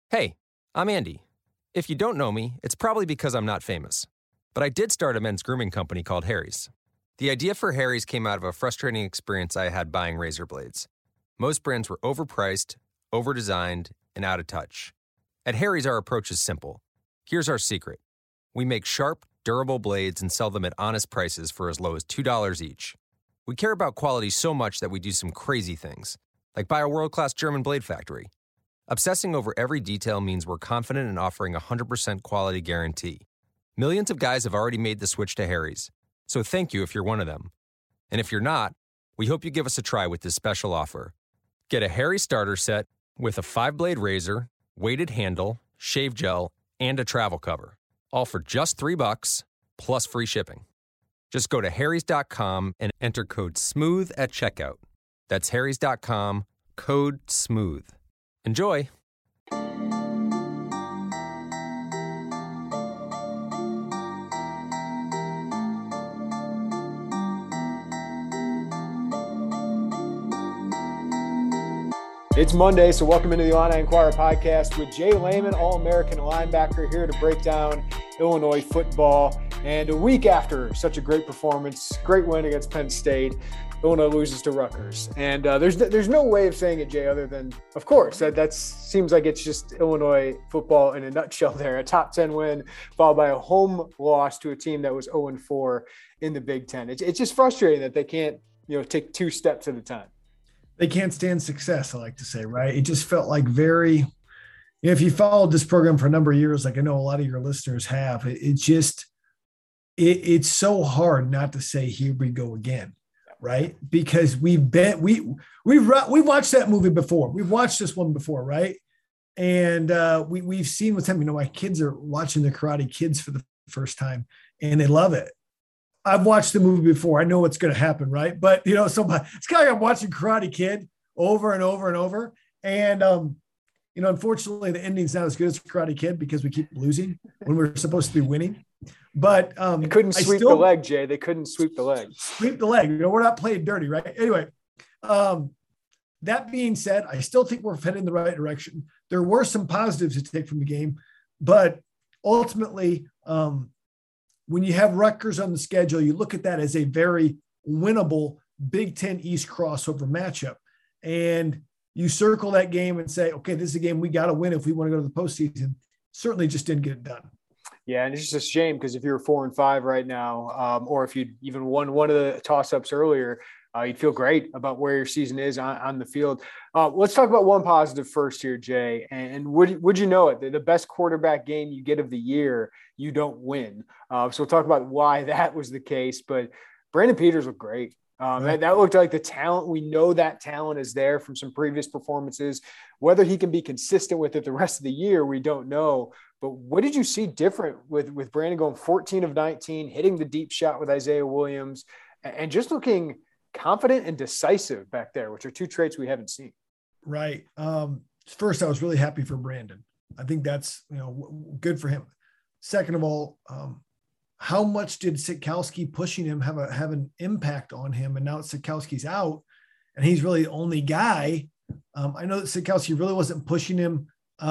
Hey, I'm Andy. If you don't know me, it's probably because I'm not famous. But I did start a men's grooming company called Harry's. The idea for Harry's came out of a frustrating experience I had buying razor blades. Most brands were overpriced, overdesigned, and out of touch. At Harry's, our approach is simple. Here's our secret. We make sharp, durable blades and sell them at honest prices for as low as $2 each. We care about quality so much that we do some crazy things, like buy a world-class German blade factory. Obsessing over every detail means we're confident in offering a 100% quality guarantee. Millions of guys have already made the switch to Harry's, so thank you if you're one of them. And if you're not, we hope you give us a try with this special offer. Get a Harry starter set with a 5-blade razor, weighted handle, shave gel, and a travel cover, all for just $3 plus free shipping. Just go to harrys.com and enter code SMOOTH at checkout. That's harrys.com, code SMOOTH. Enjoy! It's Monday, so welcome into the Illini Inquirer podcast with Jay Lehman, All-American linebacker, here to break down Illinois football. And a week after such a great performance, great win against Penn State, Illinois loses to Rutgers. And there's no way of saying it, Jay, other than, of course, that seems like it's just Illinois football in a nutshell there. A top 10 win followed by a home loss to a team that was 0-4 in the Big Ten. It's just frustrating that they can't, take two steps at a time. They can't stand success, I like to say, right? It just felt like if you followed this program for a number of years, like I know a lot of your listeners have, it's so hard not to say, here we go again, right? Because we've watched that movie before. We've watched this one before, right? And we've seen what's happening. My kids are watching The Karate Kids for the first time, and they love it. I've watched the movie before. I know what's going to happen, right? But, so it's kind of like I'm watching Karate Kid over and over and over. And, unfortunately, the ending's not as good as Karate Kid because we keep losing when we're supposed to be winning. But they couldn't sweep the leg, Jay. They couldn't sweep the leg. Sweep the leg. We're not playing dirty, right? Anyway, that being said, I still think we're heading in the right direction. There were some positives to take from the game, but ultimately, when you have Rutgers on the schedule, you look at that as a very winnable Big Ten East crossover matchup. And you circle that game and say, okay, this is a game we got to win if we want to go to the postseason. Certainly just didn't get it done. Yeah, and it's just a shame because if you're 4-5 right now, or if you'd even won one of the toss-ups earlier, you'd feel great about where your season is on the field. Let's talk about one positive first here, Jay. And would you know it? The best quarterback game you get of the year, you don't win. So we'll talk about why that was the case. But Brandon Peters looked great. That looked like the talent. We know that talent is there from some previous performances. Whether he can be consistent with it the rest of the year, we don't know. But what did you see different with Brandon going 14 of 19, hitting the deep shot with Isaiah Williams, and just looking confident and decisive back there, which are two traits we haven't seen? Right. First, I was really happy for Brandon. I think that's, good for him. Second of all, how much did Sitkowski pushing him have an impact on him? And now Sitkowski's out and he's really the only guy. I know that Sitkowski really wasn't pushing him,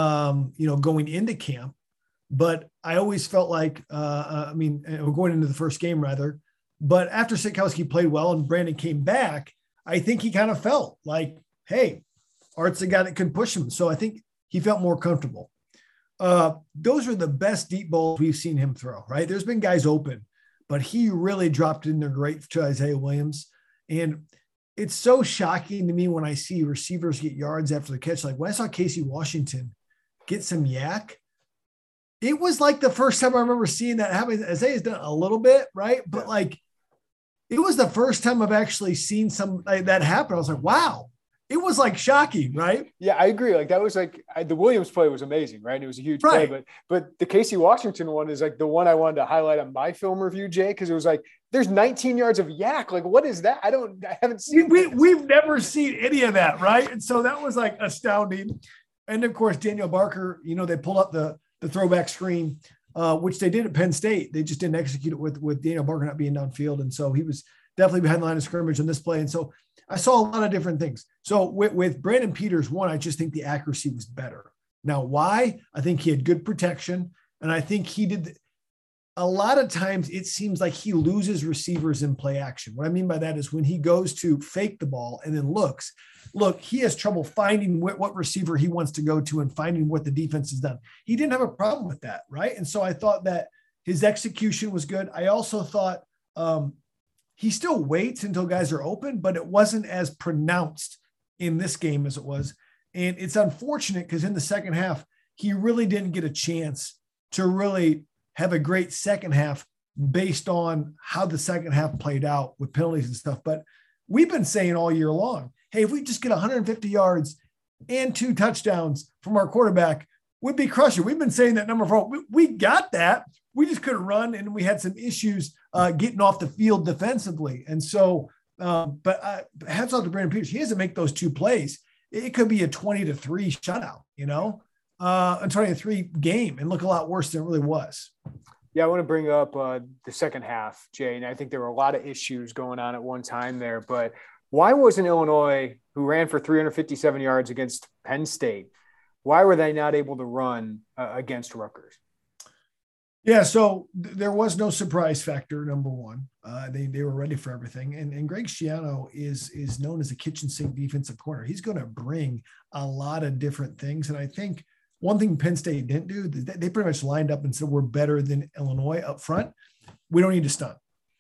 going into camp, but I always felt like, we're going into the first game rather, but after Sitkowski played well and Brandon came back, I think he kind of felt like, hey, Art's the guy that can push him. So I think he felt more comfortable. Those are the best deep balls we've seen him throw, right? There's been guys open, but he really dropped in there great to Isaiah Williams. And it's so shocking to me when I see receivers get yards after the catch. Like when I saw Casey Washington get some yak, it was like the first time I remember seeing that happen. Isaiah's done a little bit, right? But it was the first time I've actually seen that happen. I was like, wow. It was shocking, right? Yeah, I agree. That was the Williams play was amazing, right? And it was a huge play, but the Casey Washington one is the one I wanted to highlight on my film review, Jay, because it was there's 19 yards of yak. What is that? I haven't seen. We've never seen any of that, right? And so that was astounding. And of course, Daniel Barker, they pulled up the throwback screen, which they did at Penn State. They just didn't execute it with Daniel Barker not being downfield, and so he was definitely behind the line of scrimmage on this play. And so I saw a lot of different things. So with Brandon Peters, one, I just think the accuracy was better. Now, why? I think he had good protection, and I think he did. A lot of times it seems like he loses receivers in play action. What I mean by that is when he goes to fake the ball and then look, he has trouble finding what receiver he wants to go to and finding what the defense has done. He didn't have a problem with that, right? And so I thought that his execution was good. I also thought he still waits until guys are open, but it wasn't as pronounced in this game as it was. And it's unfortunate because in the second half, he really didn't get a chance to really have a great second half based on how the second half played out with penalties and stuff. But we've been saying all year long, hey, if we just get 150 yards and 2 touchdowns from our quarterback, we'd be crushing. We've been saying that number 4. We got that. We just couldn't run, and we had some issues getting off the field defensively. And so, but hats off to Brandon Peters. He has to make those 2 plays. It could be a 20-3 shutout, a 23 game and look a lot worse than it really was. Yeah, I want to bring up the second half, Jay, and I think there were a lot of issues going on at one time there, but why wasn't Illinois, who ran for 357 yards against Penn State, why were they not able to run against Rutgers? Yeah, so there was no surprise factor, number one. They were ready for everything. And Greg Schiano is known as a kitchen sink defensive corner. He's going to bring a lot of different things. And I think one thing Penn State didn't do, they pretty much lined up and said, we're better than Illinois up front. We don't need to stunt.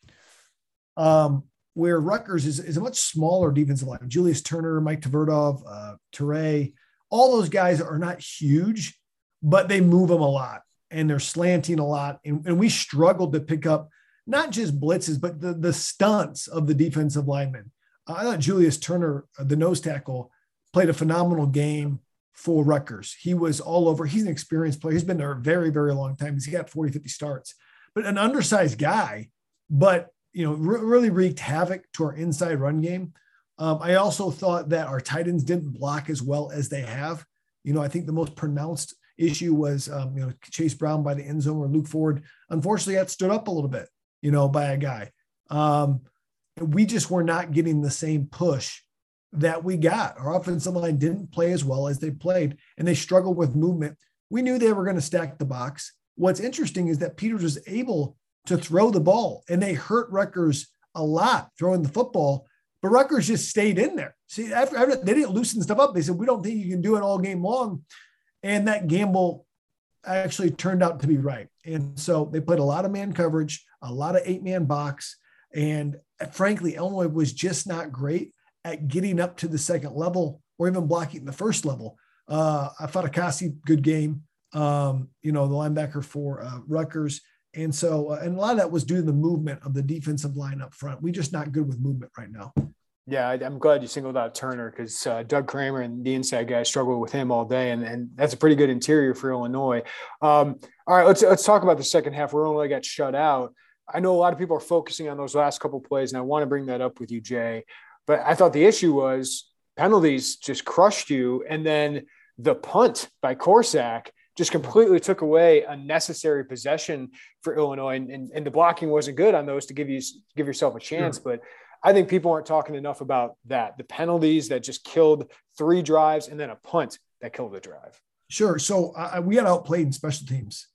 Where Rutgers is a much smaller defensive line. Julius Turner, Mike Tverdov, Teray, all those guys are not huge, but they move them a lot. And they're slanting a lot. And we struggled to pick up not just blitzes, but the stunts of the defensive linemen. I thought Julius Turner, the nose tackle, played a phenomenal game for Rutgers. He was all over. He's an experienced player. He's been there a very, very long time. He's got 40, 50 starts. But an undersized guy, but really wreaked havoc to our inside run game. I also thought that our tight ends didn't block as well as they have. I think the most pronounced issue was, Chase Brown by the end zone where Luke Ford, unfortunately, got stood up a little bit, by a guy. We just were not getting the same push that we got. Our offensive line didn't play as well as they played, and they struggled with movement. We knew they were going to stack the box. What's interesting is that Peters was able to throw the ball, and they hurt Rutgers a lot throwing the football, but Rutgers just stayed in there. See, after they didn't loosen stuff up. They said, we don't think you can do it all game long. And that gamble actually turned out to be right. And so they played a lot of man coverage, a lot of 8-man box. And frankly, Illinois was just not great at getting up to the second level or even blocking the first level. I thought Akasi, good game, the linebacker for Rutgers. And so, and a lot of that was due to the movement of the defensive line up front. We're just not good with movement right now. Yeah, I'm glad you singled out Turner because Doug Kramer and the inside guys struggled with him all day, and that's a pretty good interior for Illinois. All right, let's talk about the second half where Illinois got shut out. I know a lot of people are focusing on those last couple of plays, and I want to bring that up with you, Jay. But I thought the issue was penalties just crushed you, and then the punt by Korsak just completely took away a necessary possession for Illinois, and the blocking wasn't good on those to give yourself a chance, Sure. But I think people aren't talking enough about that. The penalties that just killed 3 drives and then a punt that killed the drive. Sure. So we got outplayed in special teams.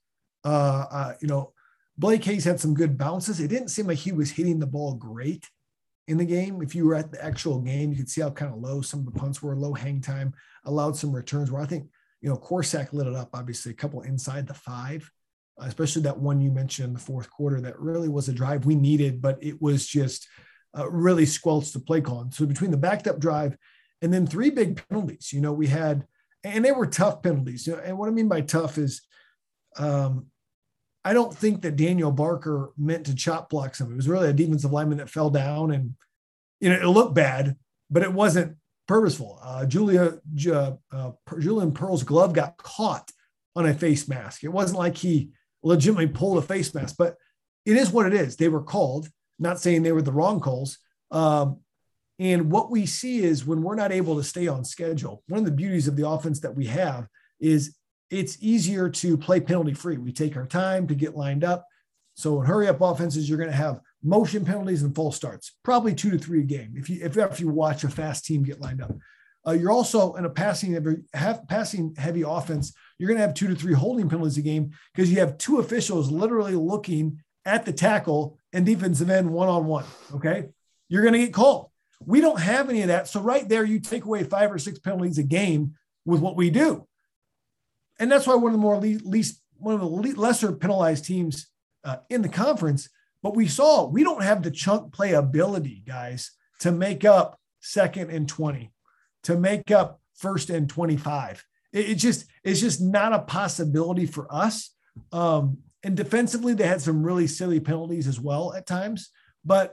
Blake Hayes had some good bounces. It didn't seem like he was hitting the ball great in the game. If you were at the actual game, you could see how kind of low some of the punts were, low hang time, allowed some returns where I think, Korsak lit it up, obviously a couple inside the 5, especially that one you mentioned in the fourth quarter. That really was a drive we needed, but it was just really squelched the play call. So between the backed up drive and then 3 big penalties, we had, and they were tough penalties. And what I mean by tough is I don't think that Daniel Barker meant to chop block somebody. It was really a defensive lineman that fell down and, it looked bad, but it wasn't purposeful. Julian Pearl's glove got caught on a face mask. It wasn't like he legitimately pulled a face mask, but it is what it is. They were called. Not saying they were the wrong calls. And what we see is when we're not able to stay on schedule, one of the beauties of the offense that we have is it's easier to play penalty free. We take our time to get lined up. So in hurry up offenses, you're going to have motion penalties and false starts, probably 2 to 3 a game. If you watch a fast team get lined up, You're also in a passing heavy offense. You're going to have 2 to 3 holding penalties a game because you have 2 officials literally looking at the tackle and defensive end one-on-one. Okay. You're going to get called. We don't have any of that. So right there, you take away 5 or 6 penalties a game with what we do. And that's why one of the lesser penalized teams in the conference, but we don't have the chunk play ability, guys, to make up 2nd and 20, to make up 1st and 25. It's just not a possibility for us. And defensively, they had some really silly penalties as well at times, but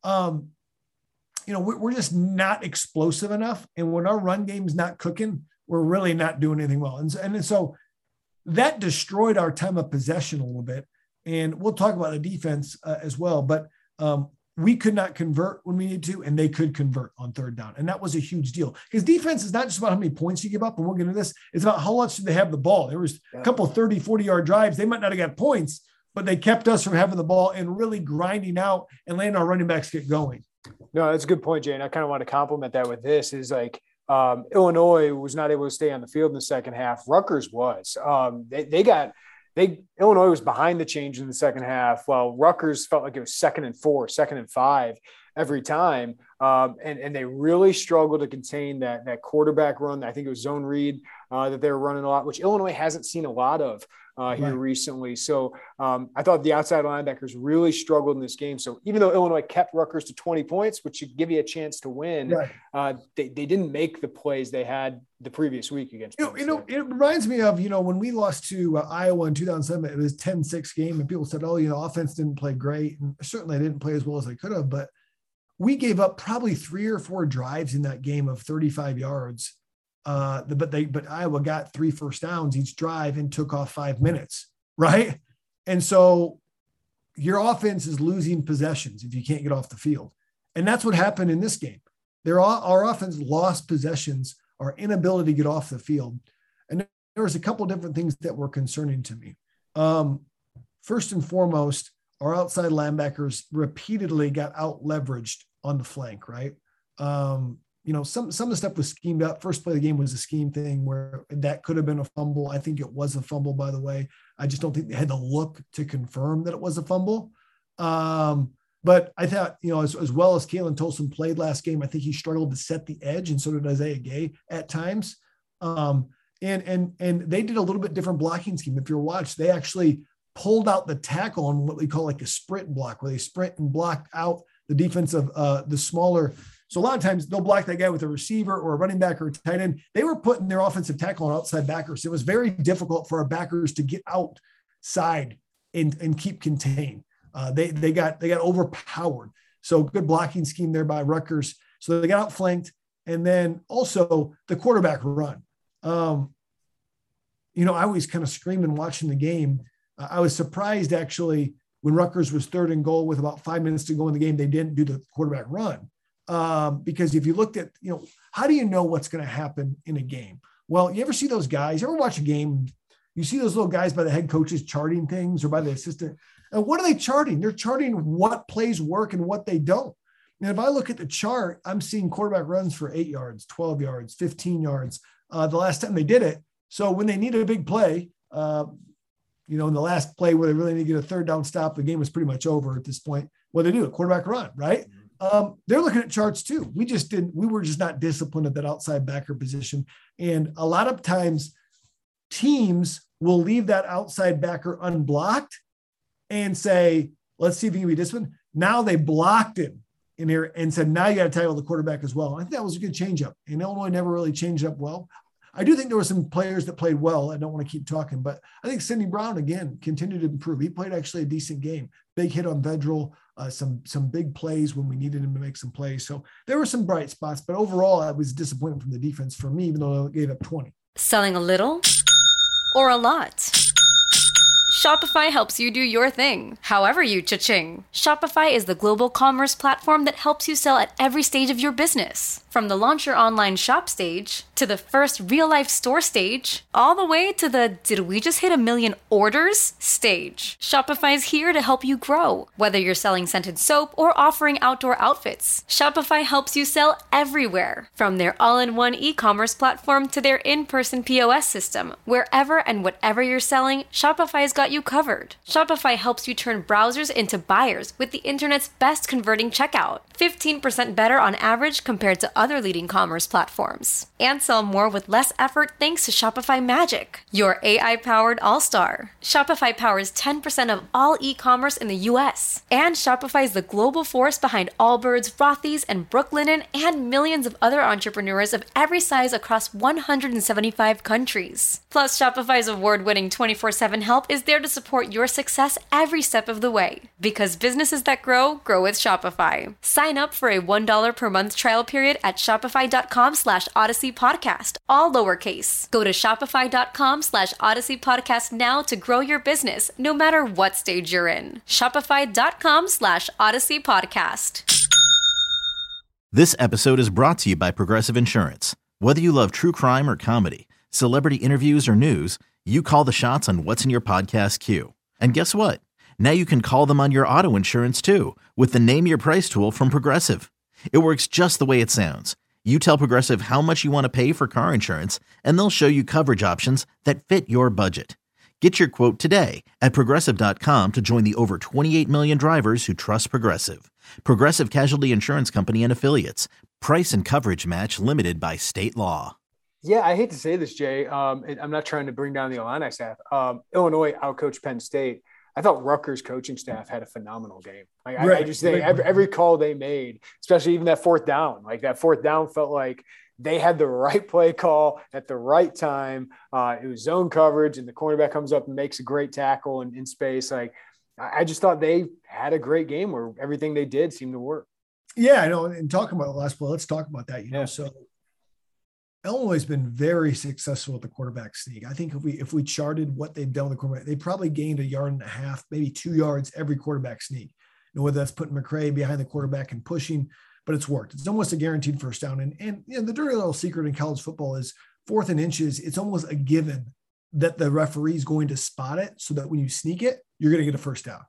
we're just not explosive enough. And when our run game's not cooking, we're really not doing anything well. And so that destroyed our time of possession a little bit. And we'll talk about the defense as well, but we could not convert when we needed to, and they could convert on 3rd down. And that was a huge deal because defense is not just about how many points you give up, and we'll get into this. It's about how much do they have the ball. There was a couple 30, 40-yard drives. They might not have got points, but they kept us from having the ball and really grinding out and letting our running backs get going. No, that's a good point, Jay. And I kind of want to compliment that with this is like Illinois was not able to stay on the field in the second half. Rutgers was. Illinois was behind the change in the second half, while Rutgers felt like it was 2nd and 4, 2nd and 5 every time. And they really struggled to contain that quarterback run. I think it was zone read that they were running a lot, which Illinois hasn't seen a lot of here recently. So I thought the outside linebackers really struggled in this game. So even though Illinois kept Rutgers to 20 points, which should give you a chance to win, they didn't make the plays they had the previous week against. It reminds me of, when we lost to Iowa in 2007, it was 10-6 game and people said, offense didn't play great. And certainly they didn't play as well as they could have, but we gave up probably 3 or 4 drives in that game of 35 yards. But Iowa got 3 first downs each drive and took off 5 minutes. Right. And so your offense is losing possessions if you can't get off the field. And that's what happened in this game. Our offense lost possessions, our inability to get off the field. And there was a couple of different things that were concerning to me. First and foremost, our outside linebackers repeatedly got out leveraged on the flank, right? Some of the stuff was schemed up. First play of the game was a scheme thing where that could have been a fumble. I think it was a fumble, by the way. I just don't think they had to look to confirm that it was a fumble. But I thought, as well as Kalen Tolson played last game, I think he struggled to set the edge, and so did Isaiah Gay at times. And they did a little bit different blocking scheme. If you watch, they actually pulled out the tackle on what we call like a sprint block, where they sprint and block out the defense of the smaller. So a lot of times they'll block that guy with a receiver or a running back or a tight end. They were putting their offensive tackle on outside backers. It was very difficult for our backers to get outside and keep contained. They got overpowered. So good blocking scheme there by Rutgers. So they got outflanked. And then also the quarterback run. I was kind of screaming watching the game. I was surprised actually when Rutgers was 3rd and goal with about 5 minutes to go in the game, they didn't do the quarterback run. Because if you looked at, how do you know what's going to happen in a game? Well, you ever see those guys, you ever watch a game, you see those little guys by the head coaches charting things or by the assistant. And what are they charting? They're charting what plays work and what they don't. And if I look at the chart, I'm seeing quarterback runs for 8 yards, 12 yards, 15 yards, the last time they did it. So when they needed a big play, in the last play where they really need to get a 3rd down stop, the game was pretty much over at this point. What they do, a quarterback run, right? They're looking at charts too. We were just not disciplined at that outside backer position. And a lot of times teams will leave that outside backer unblocked and say, let's see if he can be disciplined. Now they blocked him in here and said, now you got to tackle the quarterback as well. I think that was a good changeup. And Illinois never really changed up well. I do think there were some players that played well. I don't want to keep talking, but I think Sidney Brown, again, continued to improve. He played actually a decent game. Big hit on Vedral, some big plays when we needed him to make some plays. So there were some bright spots, but overall I was disappointed from the defense for me, even though they gave up 20. Selling a little or a lot? Shopify helps you do your thing, however you cha-ching. Shopify is the global commerce platform that helps you sell at every stage of your business. From the launch your online shop stage, to the first real-life store stage, all the way to the did we just hit 1 million orders stage. Shopify's here to help you grow. Whether you're selling scented soap or offering outdoor outfits, Shopify helps you sell everywhere. From their all-in-one e-commerce platform to their in-person POS system, wherever and whatever you're selling, Shopify's got you covered. Shopify helps you turn browsers into buyers with the internet's best converting checkout. 15% better on average compared to other leading commerce platforms. And sell more with less effort thanks to Shopify Magic, your AI-powered all-star. Shopify powers 10% of all e-commerce in the US. And Shopify is the global force behind Allbirds, Rothy's, and Brooklinen, and millions of other entrepreneurs of every size across 175 countries. Plus, Shopify's award-winning 24/7 help is there to support your success every step of the way. Because businesses that grow with Shopify. Sign up for a $1 per month trial period at shopify.com/Odyssey Podcast, all lowercase. Go to shopify.com/Odyssey Podcast now to grow your business, no matter what stage you're in. Shopify.com/Odyssey Podcast. This episode is brought to you by Progressive Insurance. Whether you love true crime or comedy, celebrity interviews or news, you call the shots on what's in your podcast queue. And guess what? Now you can call them on your auto insurance too with the Name Your Price tool from Progressive. It works just the way it sounds. You tell Progressive how much you want to pay for car insurance, and they'll show you coverage options that fit your budget. Get your quote today at Progressive.com to join the over 28 million drivers who trust Progressive. Progressive Casualty Insurance Company and Affiliates. Price and coverage match limited by state law. Yeah, I hate to say this, Jay. I'm not trying to bring down the Illini staff. Illinois outcoached Penn State. I thought Rutgers coaching staff had a phenomenal game. I just think every call they made, especially even that fourth down, felt like they had the right play call at the right time. It was zone coverage, and the cornerback comes up and makes a great tackle in space. I just thought they had a great game where everything they did seemed to work. Yeah, I know. And talking about the last play, let's talk about that. So Illinois has been very successful with the quarterback sneak. I think if we charted what they've done with the quarterback, they probably gained 1.5 yards, maybe 2 yards every quarterback sneak. Whether that's putting McCray behind the quarterback and pushing, but it's worked. It's almost a guaranteed first down. And the dirty little secret in college football is 4th and inches. It's almost a given that the referee is going to spot it so that when you sneak it, you're going to get a first down.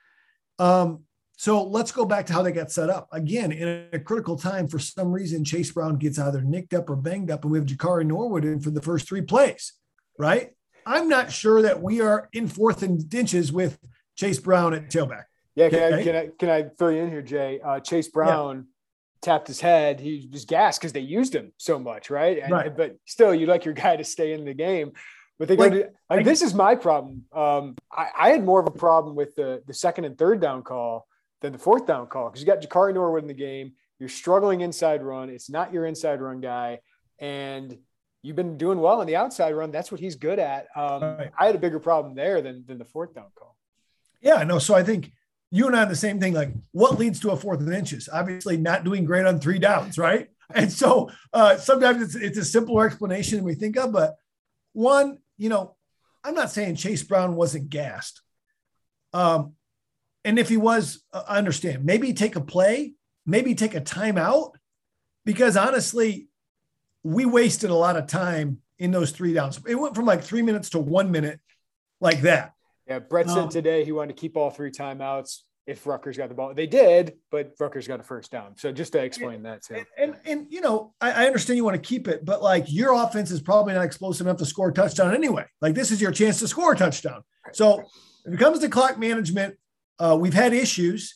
So let's go back to how they got set up. Again, in a critical time, for some reason, Chase Brown gets either nicked up or banged up, and we have Jakari Norwood in for the first 3 plays, right? I'm not sure that we are in 4th and inches with Chase Brown at tailback. Yeah, can I fill you in here, Jay? Chase Brown tapped his head. He was gassed because they used him so much, right? But still, you'd like your guy to stay in the game. But they go to this is my problem. I had more of a problem with the 2nd and 3rd down call than the 4th down call, because you got Jakari Norwood in the game. You're struggling inside run. It's not your inside run guy. And you've been doing well in the outside run. That's what he's good at. I had a bigger problem there than the 4th down call. Yeah, no. So I think you and I have the same thing. Like, what leads to a 4th and inches? Obviously not doing great on 3 downs, right? And so sometimes it's a simpler explanation than we think of. But one, I'm not saying Chase Brown wasn't gassed. And if he was, I understand. Maybe take a play, maybe take a timeout, because honestly, we wasted a lot of time in those 3 downs. It went from like 3 minutes to 1 minute like that. Yeah, Brett said today he wanted to keep all 3 timeouts if Rutgers got the ball. They did, but Rutgers got a first down. So just to explain that too. And I understand you want to keep it, but like, your offense is probably not explosive enough to score a touchdown anyway. Like, this is your chance to score a touchdown. So if it comes to clock management, we've had issues,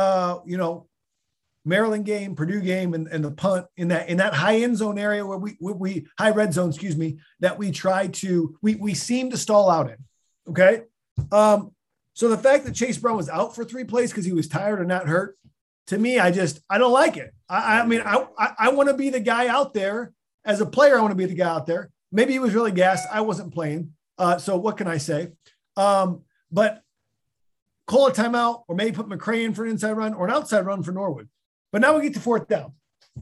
Maryland game, Purdue game, and the punt in that high end zone area where we high red zone, that we seem to stall out in. Okay. So the fact that Chase Brown was out for 3 plays because he was tired or not hurt, to me, I don't like it. I mean, I want to be the guy out there as a player. I want to be the guy out there. Maybe he was really gassed. I wasn't playing. So what can I say? But call a timeout, or maybe put McCray in for an inside run or an outside run for Norwood. But now we get to 4th down.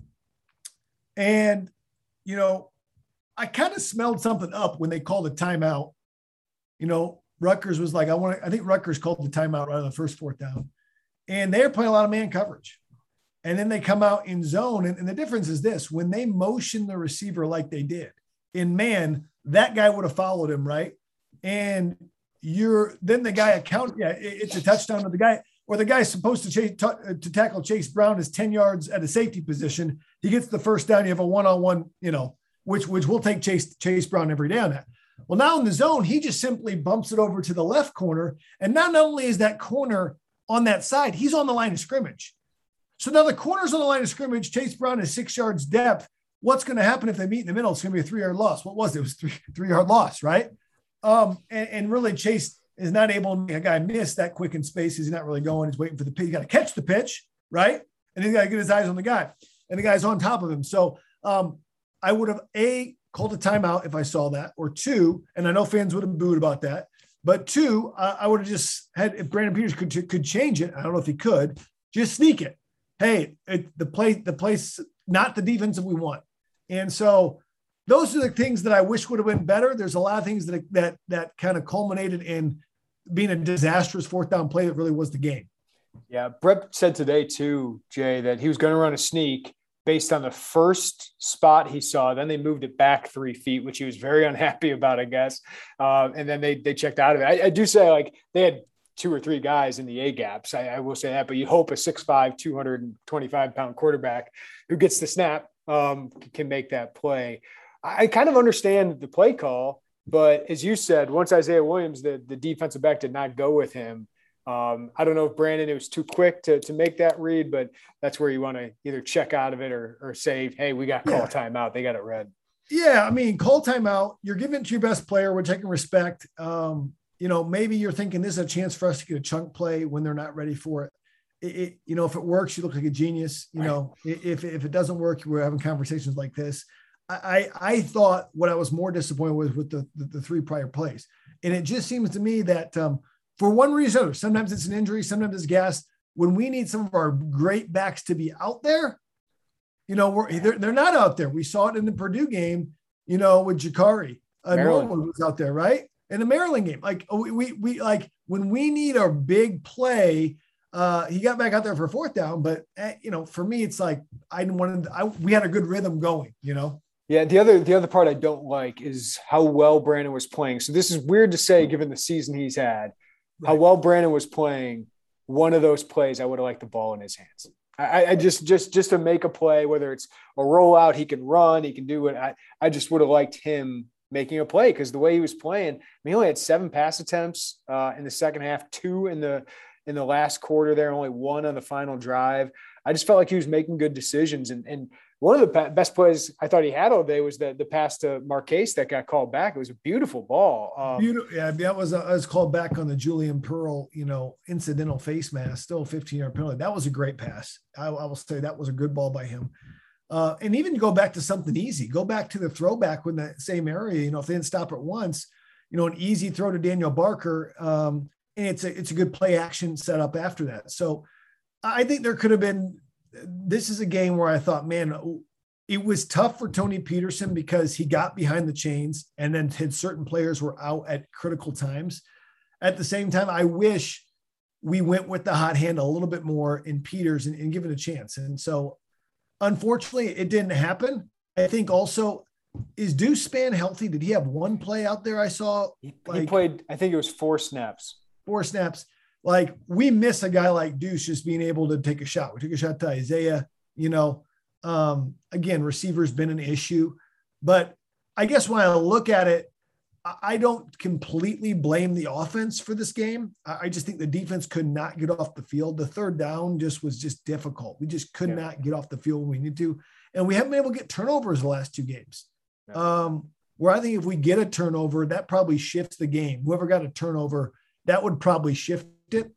And, I kind of smelled something up when they called a timeout. Rutgers was like, I think Rutgers called the timeout right on the first 4th down. And they're playing a lot of man coverage. and then they come out in zone. And the difference is this: when they motion the receiver like they did in man, that guy would have followed him, right? And then the guy it's a touchdown to the guy, or the guy's supposed to tackle Chase Brown is 10 yards at a safety position. He gets the first down. You have a one-on-one, which we'll take Chase Brown every day on that. Well, now in the zone, he just simply bumps it over to the left corner. And not only is that corner on that side, he's on the line of scrimmage. So now the corner's on the line of scrimmage. Chase Brown is 6 yards depth. What's going to happen if they meet in the middle? It's going to be a 3-yard loss. What was it? It was 3-yard loss, right? And really Chase is not able to make a guy miss that quick in space. He's not really going. He's waiting for the pitch. You got to catch the pitch, right? And he's got to get his eyes on the guy. And the guy's on top of him. So I would have, called a timeout if I saw that, or 2, and I know fans would have booed about that, but 2, I would have just had, if Brandon Peters could change it, I don't know if he could, just sneak it. Hey, the place, not the defensive we want. And so those are the things that I wish would have been better. There's a lot of things that kind of culminated in being a disastrous 4th down play that really was the game. Yeah, Brett said today too, Jay, that he was going to run a sneak based on the first spot he saw. Then they moved it back 3 feet, which he was very unhappy about, I guess. And then they checked out of it. I do say, like, they had 2 or 3 guys in the A gaps. I will say that, but you hope a 6'5", 225-pound quarterback who gets the snap can make that play. I kind of understand the play call, but as you said, once Isaiah Williams, the defensive back, did not go with him. I don't know if Brandon, it was too quick to make that read, but that's where you want to either check out of it or say, hey, we got call timeout. They got it read. Yeah. I mean, call timeout, you're giving it to your best player, which I can respect. Maybe you're thinking this is a chance for us to get a chunk play when they're not ready for it. If it works, you look like a genius. If it doesn't work, we're having conversations like this. I thought what I was more disappointed with the 3 prior plays. And it just seems to me that, for one reason or another, sometimes it's an injury, sometimes it's gas. When we need some of our great backs to be out there, they're not out there. We saw it in the Purdue game, with Jakari. Norwood was out there, right? In the Maryland game, like we like when we need a big play, he got back out there for 4th down. But for me, it's like we had a good rhythm going. Yeah, the other part I don't like is how well Brandon was playing. So this is weird to say, given the season he's had. How well Brandon was playing, one of those plays, I would have liked the ball in his hands. I just to make a play, whether it's a rollout, he can run, he can do it. I just would have liked him making a play, because the way he was playing, he only had 7 pass attempts in the second half, 2 in the last quarter there, only 1 on the final drive. I just felt like he was making good decisions. And one of the best plays I thought he had all day was the pass to Marquez that got called back. It was a beautiful ball. Yeah, that was called back on the Julian Pearl, incidental face mask, still a 15-yard penalty. That was a great pass. I will say that was a good ball by him. And even go back to something easy. Go back to the throwback when that same area, if they didn't stop it once, an easy throw to Daniel Barker. And it's a good play action set up after that. So I think there could have been. This is a game where I thought, man, it was tough for Tony Peterson because he got behind the chains and then had certain players were out at critical times. At the same time, I wish we went with the hot hand a little bit more in Peters and give it a chance. And so, unfortunately, it didn't happen. I think also, is Deuce Spann healthy? Did he have 1 play out there I saw? He played, I think it was 4 snaps. 4 snaps. Like, we miss a guy like Deuce just being able to take a shot. We took a shot to Isaiah, again, receiver's been an issue, but I guess when I look at it, I don't completely blame the offense for this game. I just think the defense could not get off the field. The 3rd down was difficult. We just could not get off the field when we need to. And we haven't been able to get turnovers the last 2 games. Where I think if we get a turnover, that probably shifts the game. Whoever got a turnover, that would probably shift it.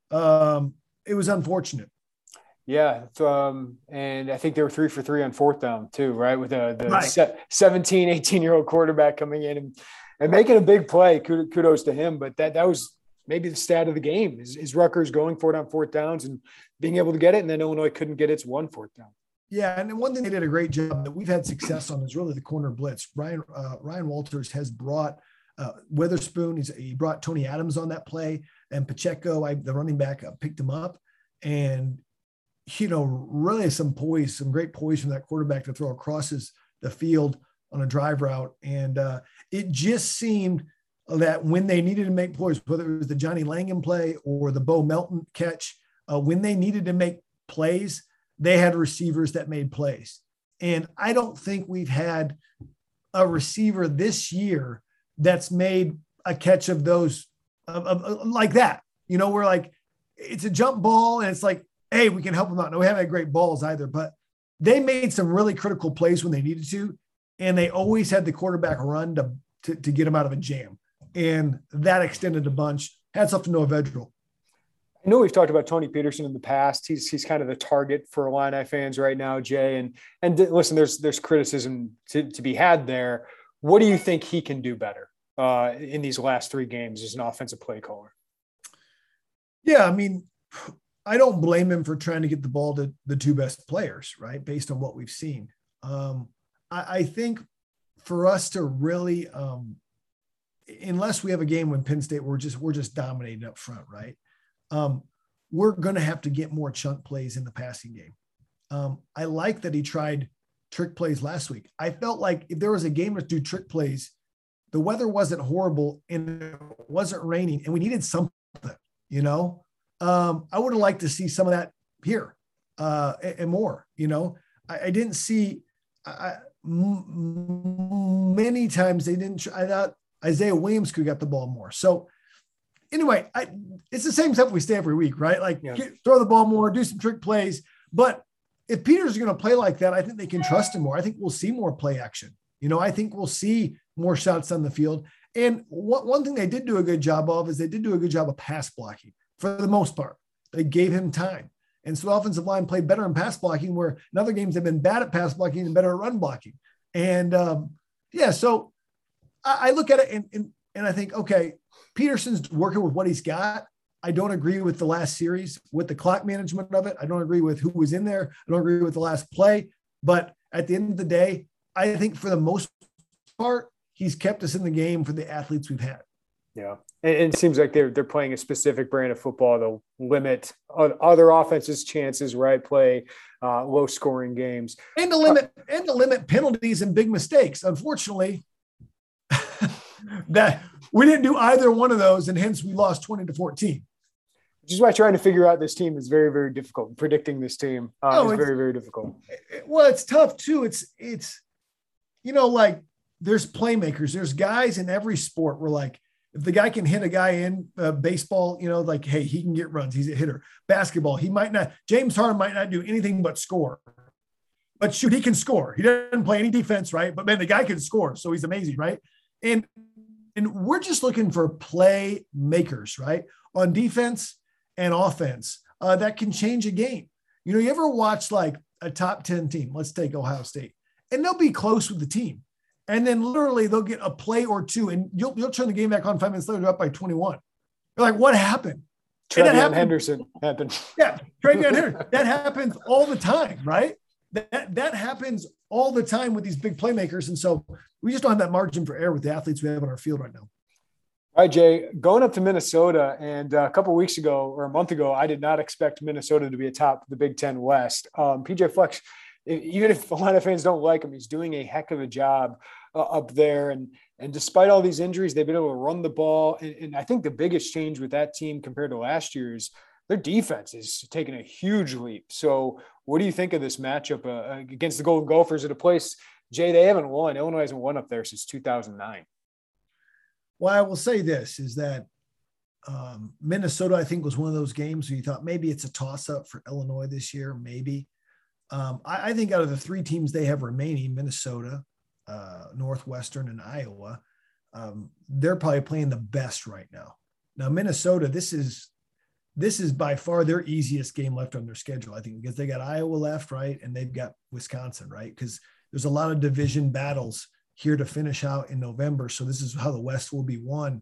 It was unfortunate. Yeah. And I think they were 3 for 3 on 4th down too, right? With the 17, 18-year-old quarterback coming in and making a big play. Kudos to him. But that was maybe the stat of the game is Rutgers going for it on 4th downs and being able to get it. And then Illinois couldn't get its 1 4th down. Yeah. And one thing they did a great job that we've had success on is really the corner blitz. Ryan Walters has brought Witherspoon. He brought Tony Adams on that play, and Pacheco, the running back, picked him up. And really some poise, some great poise from that quarterback to throw across the field on a drive route. And it just seemed that when they needed to make plays, whether it was the Johnny Langham play or the Bo Melton catch, when they needed to make plays, they had receivers that made plays. And I don't think we've had a receiver this year that's made a catch of those like that. We're like, it's a jump ball and it's like, hey, we can help them out. No, we haven't had great balls either, but they made some really critical plays when they needed to. And they always had the quarterback run to get them out of a jam. And that extended a bunch. Hats off to Noah Vedral. I know we've talked about Tony Peterson in the past. He's kind of the target for Illini fans right now, Jay. And listen, there's criticism to be had there. What do you think he can do better in these last 3 games as an offensive play caller? Yeah, I mean, I don't blame him for trying to get the ball to the 2 best players, right? Based on what we've seen. I think for us to really, unless we have a game when Penn State, we're just dominating up front, right? We're going to have to get more chunk plays in the passing game. I like that he tried trick plays last week. I felt like if there was a game to do trick plays, the weather wasn't horrible and it wasn't raining and we needed something, I would have liked to see some of that here and more, I didn't see many times I thought Isaiah Williams could get the ball more. So anyway, it's the same stuff we say every week, right? Like throw the ball more, do some trick plays. But if Peter's going to play like that, I think they can trust him more. I think we'll see more play action. I think we'll see more shots on the field. And one thing they did do a good job of is they did do a good job of pass blocking for the most part. They gave him time. And so the offensive line played better in pass blocking, where in other games they've been bad at pass blocking and better at run blocking. And so I look at it and I think, okay, Peterson's working with what he's got. I don't agree with the last series, with the clock management of it. I don't agree with who was in there. I don't agree with the last play. But at the end of the day, I think for the most part, he's kept us in the game for the athletes we've had. Yeah. And it seems like they're playing a specific brand of football to limit other offenses' chances, right? Play low scoring games. And to limit penalties and big mistakes. Unfortunately, that we didn't do either one of those, and hence we lost 20-14. Which is why trying to figure out this team is very, very difficult. Predicting this team is very, very difficult. Well, it's tough too. It's like there's playmakers. There's guys in every sport where, like, if the guy can hit a guy in baseball, like, hey, he can get runs. He's a hitter. Basketball, he might not. James Harden might not do anything but score. But shoot, he can score. He doesn't play any defense, right? But man, the guy can score, so he's amazing, right? And we're just looking for playmakers, right? On defense and offense that can change a game. You ever watch like a top 10 team? Let's take Ohio State, and they'll be close with the team. And then literally they'll get a play or two and you'll turn the game back on 5 minutes later, they're up by 21. You're like, what happened? TreVeyon Henderson happened. Yeah. TreVeyon Henderson. That happens all the time, right? That happens all the time with these big playmakers. And so we just don't have that margin for error with the athletes we have on our field right now. All right, Jay, going up to Minnesota, and a couple of weeks ago or a month ago, I did not expect Minnesota to be atop the Big Ten West. PJ Fleck, even if a lot of fans don't like him, he's doing a heck of a job up there. And despite all these injuries, they've been able to run the ball. And I think the biggest change with that team compared to last year is their defense is taking a huge leap. So what do you think of this matchup against the Golden Gophers at a place, Jay, they haven't won. Illinois hasn't won up there since 2009. Well, I will say this is that Minnesota, I think, was one of those games where you thought maybe it's a toss-up for Illinois this year, maybe. I think out of the 3 teams they have remaining, Minnesota, Northwestern, and Iowa, they're probably playing the best right now. Now, Minnesota, this is by far their easiest game left on their schedule, I think, because they got Iowa left, right, and they've got Wisconsin, right, because there's a lot of division battles here to finish out in November. So this is how the West will be won.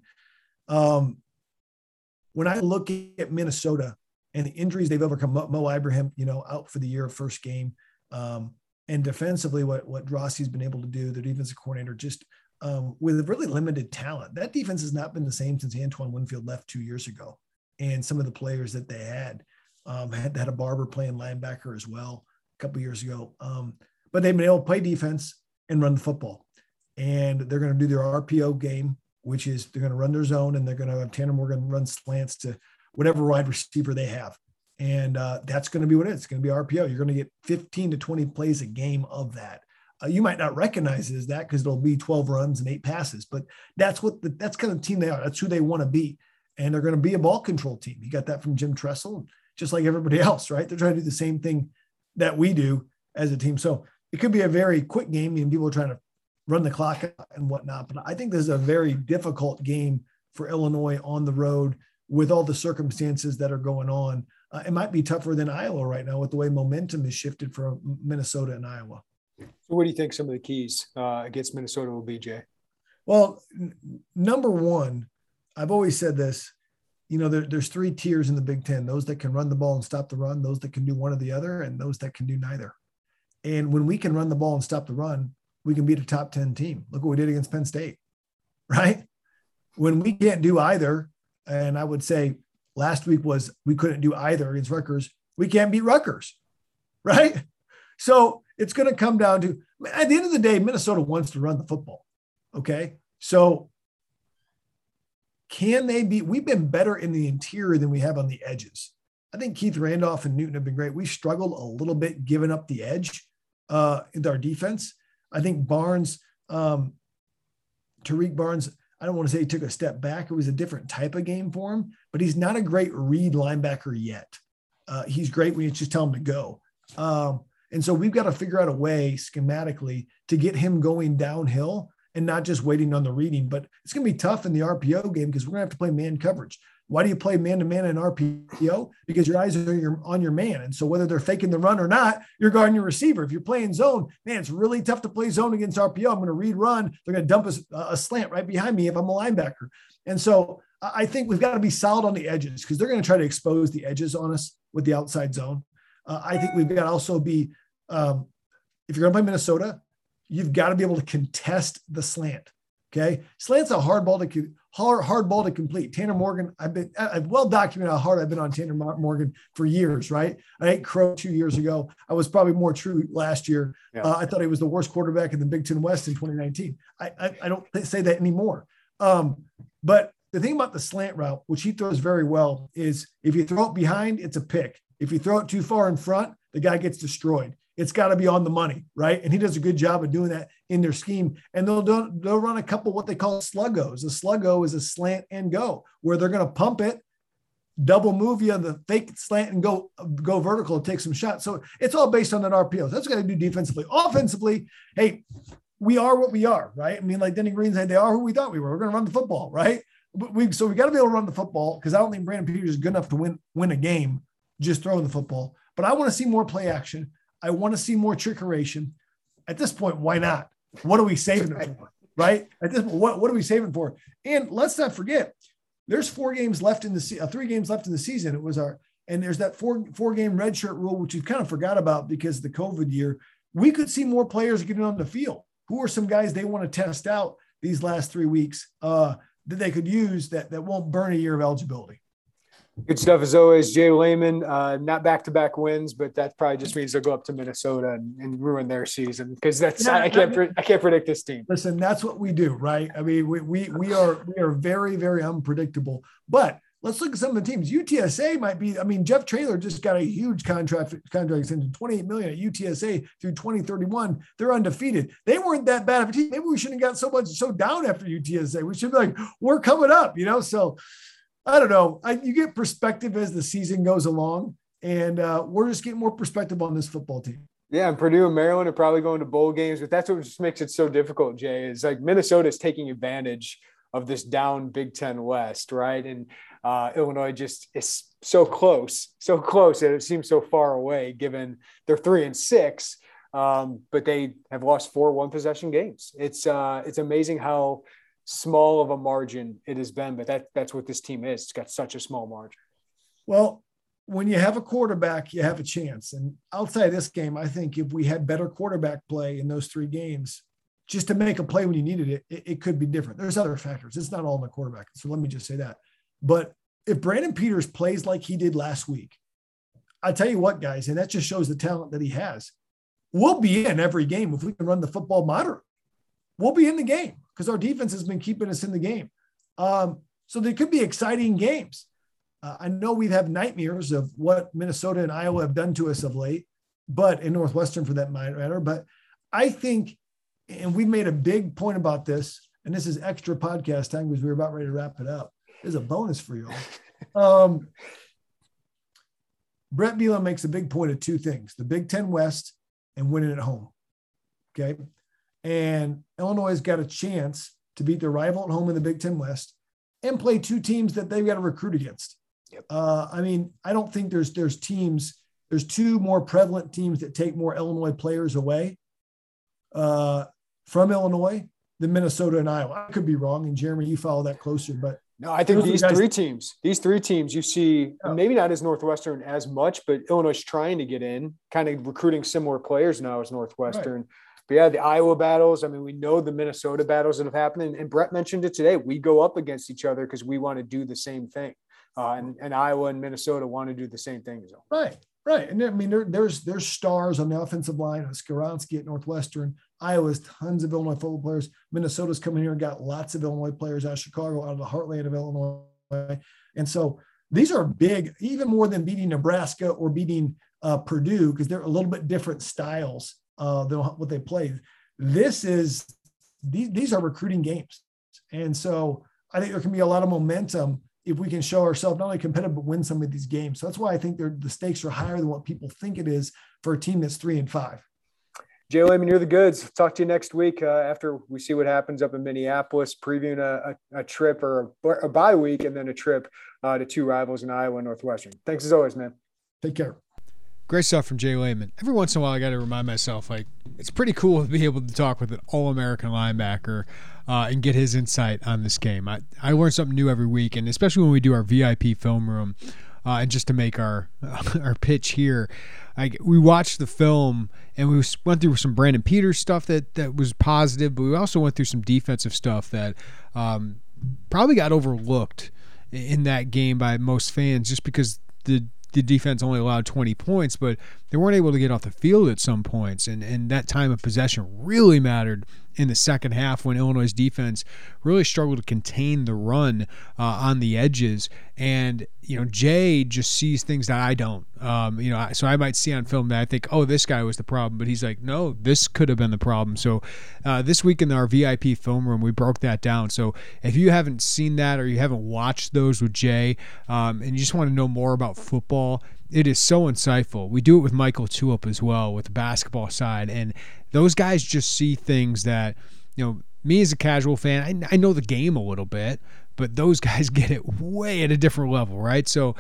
When I look at Minnesota and the injuries they've overcome, Mo Ibrahim, out for the year of first game, and defensively, what Rossi's been able to do, the defensive coordinator, just with really limited talent. That defense has not been the same since Antoine Winfield left 2 years ago, and some of the players that they had. Had a Barber playing linebacker as well a couple years ago. But they've been able to play defense and run the football. And they're going to do their RPO game, which is they're going to run their zone, and they're going to have Tanner Morgan run slants to whatever wide receiver they have. And that's going to be what it is. It's going to be RPO. You're going to get 15 to 20 plays a game of that. You might not recognize it as that because it'll be 12 runs and 8 passes, but that's kind of the team they are. That's who they want to be. And they're going to be a ball control team. You got that from Jim Tressel, just like everybody else, right? They're trying to do the same thing that we do as a team. So it could be a very quick game and people are trying to run the clock and whatnot. But I think this is a very difficult game for Illinois on the road with all the circumstances that are going on. It might be tougher than Iowa right now with the way momentum is shifted from Minnesota and Iowa. So what do you think some of the keys against Minnesota will be, Jay? Well, number one, I've always said this, there's 3 tiers in the Big Ten, those that can run the ball and stop the run, those that can do one or the other, and those that can do neither. And when we can run the ball and stop the run, we can beat a top 10 team. Look what we did against Penn State, right? When we can't do either, and I would say last week was we couldn't do either against Rutgers, we can't beat Rutgers, right? So it's going to come down to, at the end of the day, Minnesota wants to run the football, okay? So can they be – we've been better in the interior than we have on the edges. I think Keith Randolph and Newton have been great. We struggled a little bit giving up the edge in our defense. I think Barnes, Tariq Barnes, I don't want to say he took a step back. It was a different type of game for him, but he's not a great read linebacker yet. He's great when you just tell him to go. And so we've got to figure out a way schematically to get him going downhill and not just waiting on the reading. But it's going to be tough in the RPO game because we're going to have to play man coverage. Why do you play man-to-man in RPO? Because your eyes are on your man. And so whether they're faking the run or not, you're guarding your receiver. If you're playing zone, man, it's really tough to play zone against RPO. I'm going to read run. They're going to dump a slant right behind me if I'm a linebacker. And so I think we've got to be solid on the edges because they're going to try to expose the edges on us with the outside zone. I think we've got to also be, if you're going to play Minnesota, you've got to be able to contest the slant. Okay. Slant's a hard ball to complete. Tanner Morgan, I've well documented how hard I've been on Tanner Morgan for years, right? I ate crow 2 years ago. I was probably more true last year. Yeah. I thought he was the worst quarterback in the Big Ten West in 2019. I don't say that anymore. But the thing about the slant route, which he throws very well, is if you throw it behind, it's a pick. If you throw it too far in front, the guy gets destroyed. It's got to be on the money, right? And he does a good job of doing that in their scheme. And they'll run a couple what they call sluggos. A sluggo is a slant and go, where they're going to pump it, double move you, the fake slant and go vertical and take some shots. So it's all based on that RPO. That's what I do defensively. Offensively, hey, we are what we are, right? I mean, like Denny Green said, they are who we thought we were. We're going to run the football, right? So we got to be able to run the football because I don't think Brandon Peters is good enough to win a game just throwing the football. But I want to see more play action. I want to see more trickeration. At this point, why not? What are we saving it for, right? At this point, what are we saving for? And let's not forget, there's 4 games left in the 3 games left in the season. And there's that four game redshirt rule, which you kind of forgot about because of the COVID year. We could see more players getting on the field. Who are some guys they want to test out these last 3 weeks that they could use that won't burn a year of eligibility? Good stuff as always, Jay Lehman. Not back-to-back wins, but that probably just means they'll go up to Minnesota and ruin their season because I can't predict this team. Listen, that's what we do, right? I mean, we are very, very unpredictable. But let's look at some of the teams. UTSA might be. I mean, Jeff Traylor just got a huge contract extension, $28 million at UTSA through 2031. They're undefeated. They weren't that bad of a team. Maybe we shouldn't have got so down after UTSA. We should be like, we're coming up, So. I don't know. You get perspective as the season goes along, and we're just getting more perspective on this football team. Yeah, and Purdue and Maryland are probably going to bowl games, but that's what just makes it so difficult, Jay, is like Minnesota is taking advantage of this down Big Ten West, right? And Illinois just is so close that it seems so far away given they're 3-6, but they have lost 4 one-possession games. It's amazing how small of a margin it has been, but that's what this team is. It's got such a small margin. Well, when you have a quarterback, you have a chance. And outside of this game, I think if we had better quarterback play in those 3 games, just to make a play when you needed it could be different. There's other factors. It's not all in the quarterback. So let me just say that. But if Brandon Peters plays like he did last week, I tell you what, guys, and that just shows the talent that he has. We'll be in every game if we can run the football moderately. We'll be in the game because our defense has been keeping us in the game. So there could be exciting games. I know we've had nightmares of what Minnesota and Iowa have done to us of late, but in Northwestern for that matter. But I think, and we've made a big point about this, and this is extra podcast time because we're about ready to wrap it up. There's a bonus for you all. Brett Bielema makes a big point of two things: the Big Ten West and winning at home. Okay. And Illinois has got a chance to beat their rival at home in the Big Ten West and play two teams that they've got to recruit against. Yep. I mean, I don't think there's two more prevalent teams that take more Illinois players away from Illinois than Minnesota and Iowa. I could be wrong. And Jeremy, you follow that closer, but no, I think these three teams you see, maybe not as Northwestern as much, but Illinois is trying to get in, kind of recruiting similar players now as Northwestern. Right. But yeah, the Iowa battles, I mean, we know the Minnesota battles that have happened. And Brett mentioned it today. We go up against each other because we want to do the same thing. And Iowa and Minnesota want to do the same thing. So. Right. And I mean, there's stars on the offensive line. Skaronski at Northwestern. Iowa's tons of Illinois football players. Minnesota's coming here and got lots of Illinois players out of Chicago, out of the heartland of Illinois. And so these are big, even more than beating Nebraska or beating Purdue, because they're a little bit different styles than what they play. These are recruiting games. And so I think there can be a lot of momentum if we can show ourselves not only competitive, but win some of these games. So that's why I think the stakes are higher than what people think it is for a team that's 3-5. Jay Lehman, you're the goods. Talk to you next week after we see what happens up in Minneapolis, previewing a trip or a bye week and then a trip to two rivals in Iowa and Northwestern. Thanks as always, man. Take care. Great stuff from Jay Lehman. Every once in a while, I got to remind myself, like, it's pretty cool to be able to talk with an All-American linebacker and get his insight on this game. I learn something new every week, and especially when we do our VIP film room, and just to make our pitch here, we watched the film and we went through some Brandon Peters stuff that was positive, but we also went through some defensive stuff that probably got overlooked in that game by most fans just because the defense only allowed 20 points, but they weren't able to get off the field at some points. And that time of possession really mattered in the second half when Illinois' defense really struggled to contain the run on the edges. And, Jay just sees things that I don't. So I might see on film that I think, oh, this guy was the problem. But he's like, no, this could have been the problem. So this week in our VIP film room, we broke that down. So if you haven't seen that or you haven't watched those with Jay and you just want to know more about football, it is so insightful. We do it with Michael Tulip as well with the basketball side. And those guys just see things that, me as a casual fan, I know the game a little bit, but those guys get it way at a different level, right? So,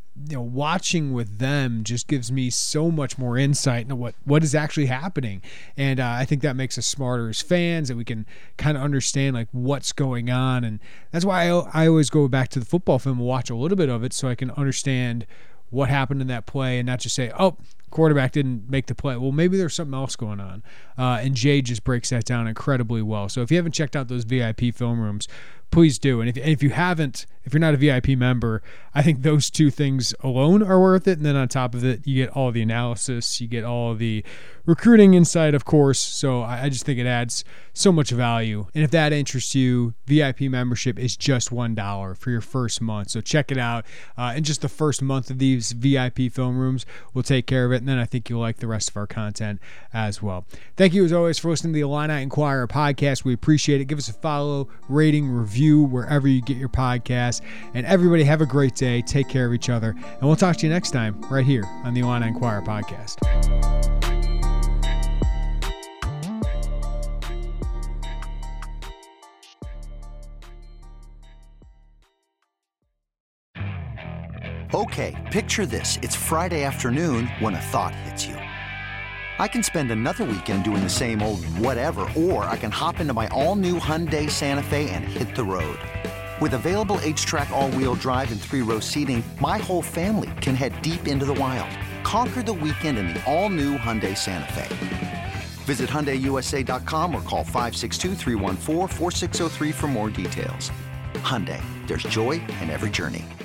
watching with them just gives me so much more insight into what is actually happening. And I think that makes us smarter as fans, that we can kind of understand like what's going on. And that's why I always go back to the football film and watch a little bit of it so I can understand what happened in that play and not just say, oh, quarterback didn't make the play. Well, maybe there's something else going on. And Jay just breaks that down incredibly well. So if you haven't checked out those VIP film rooms, please do. And if you haven't, if you're not a VIP member, I think those two things alone are worth it. And then on top of it, you get all the analysis, you get all the recruiting insight, of course. So I just think it adds so much value. And if that interests you, VIP membership is just $1 for your first month. So check it out. And just the first month of these VIP film rooms will take care of it. And then I think you'll like the rest of our content as well. Thank you as always for listening to the Illini Inquirer podcast. We appreciate it. Give us a follow, rating, review wherever you get your podcast. And everybody have a great day. Take care of each other. And we'll talk to you next time right here on the Illini Inquirer podcast. Okay, picture this. It's Friday afternoon when a thought hits you. I can spend another weekend doing the same old whatever, or I can hop into my all-new Hyundai Santa Fe and hit the road. With available H-Track all-wheel drive and 3-row seating, my whole family can head deep into the wild. Conquer the weekend in the all-new Hyundai Santa Fe. Visit HyundaiUSA.com or call 562-314-4603 for more details. Hyundai, there's joy in every journey.